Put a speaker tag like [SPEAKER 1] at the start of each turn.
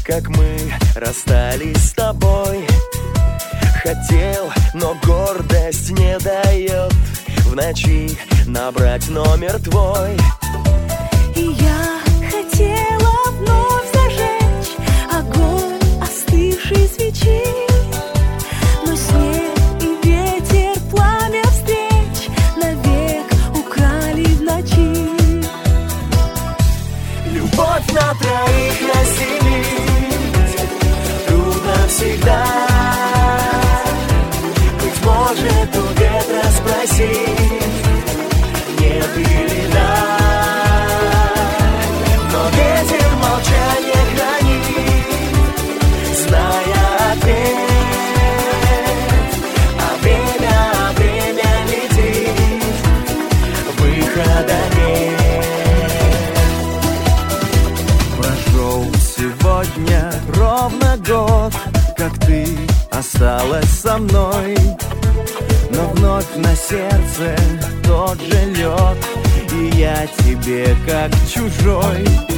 [SPEAKER 1] как мы расстались с тобой. Хотел, но гордость не дает в ночи набрать номер твой.
[SPEAKER 2] И я хотела вновь зажечь огонь остывшей свечи, но снег и ветер, пламя встреч навек украли в ночи.
[SPEAKER 1] Любовь на троих разделить трудно всегда. Быть может, у ветра спросить, нет или да. Но ветер молчание хранит, зная ответ. А время летит, выхода нет. Прошел сегодня ровно год, как ты осталась со мной. Но вновь на сердце тот же лед, и я тебе как чужой.